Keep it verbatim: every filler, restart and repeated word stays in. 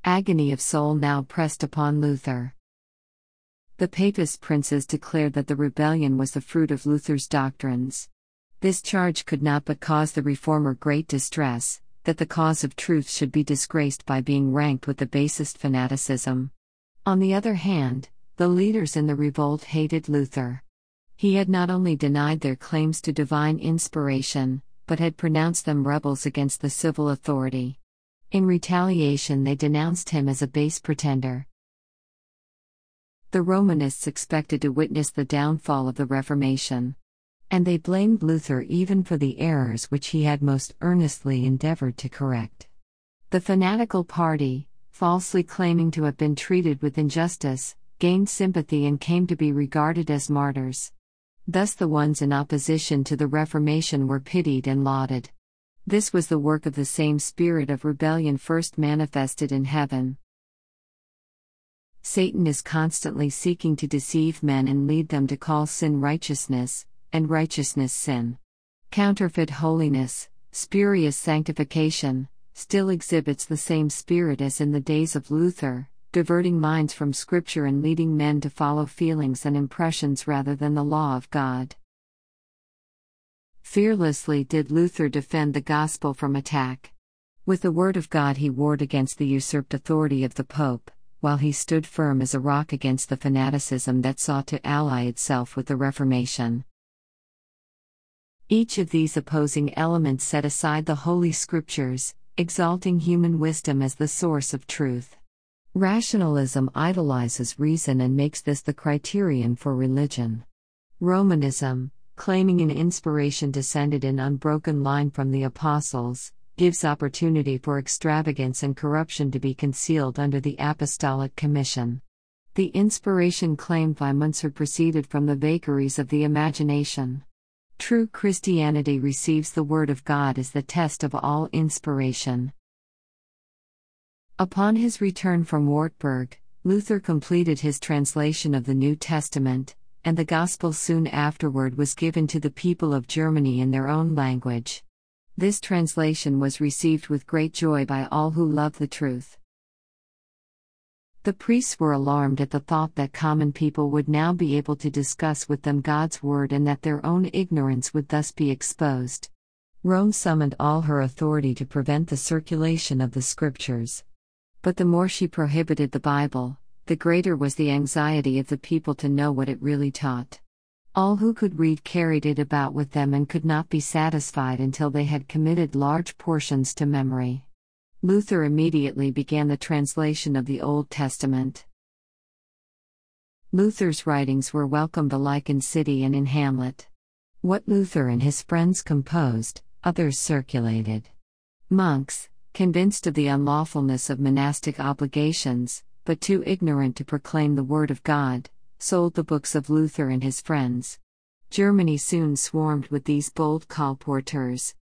Agony of soul now pressed upon Luther. The Papist princes declared that the rebellion was the fruit of Luther's doctrines. This charge could not but cause the reformer great distress, that the cause of truth should be disgraced by being ranked with the basest fanaticism. On the other hand, the leaders in the revolt hated Luther. He had not only denied their claims to divine inspiration, but had pronounced them rebels against the civil authority. In retaliation, they denounced him as a base pretender. The Romanists expected to witness the downfall of the Reformation. And they blamed Luther even for the errors which he had most earnestly endeavored to correct. The fanatical party, falsely claiming to have been treated with injustice, gained sympathy and came to be regarded as martyrs. Thus the ones in opposition to the Reformation were pitied and lauded. This was the work of the same spirit of rebellion first manifested in heaven. Satan is constantly seeking to deceive men and lead them to call sin righteousness, and righteousness sin. Counterfeit holiness, spurious sanctification, still exhibits the same spirit as in the days of Luther, diverting minds from Scripture and leading men to follow feelings and impressions rather than the law of God. Fearlessly did Luther defend the gospel from attack. With the word of God he warred against the usurped authority of the Pope, while he stood firm as a rock against the fanaticism that sought to ally itself with the Reformation. Each of these opposing elements set aside the Holy Scriptures, exalting human wisdom as the source of truth. Rationalism idolizes reason and makes this the criterion for religion. Romanism, claiming an inspiration descended in unbroken line from the apostles, gives opportunity for extravagance and corruption to be concealed under the Apostolic Commission. The inspiration claimed by Munzer proceeded from the vagaries of the imagination. True Christianity receives the Word of God as the test of all inspiration. Upon his return from Wartburg, Luther completed his translation of the New Testament, and the Gospel soon afterward was given to the people of Germany in their own language. This translation was received with great joy by all who love the truth. The priests were alarmed at the thought that common people would now be able to discuss with them God's word and that their own ignorance would thus be exposed. Rome summoned all her authority to prevent the circulation of the Scriptures. But the more she prohibited the Bible, the greater was the anxiety of the people to know what it really taught. All who could read carried it about with them and could not be satisfied until they had committed large portions to memory. Luther immediately began the translation of the Old Testament. Luther's writings were welcomed alike in city and in hamlet. What Luther and his friends composed, others circulated. Monks, convinced of the unlawfulness of monastic obligations, but too ignorant to proclaim the word of God, sold the books of Luther and his friends. Germany soon swarmed with these bold colporteurs.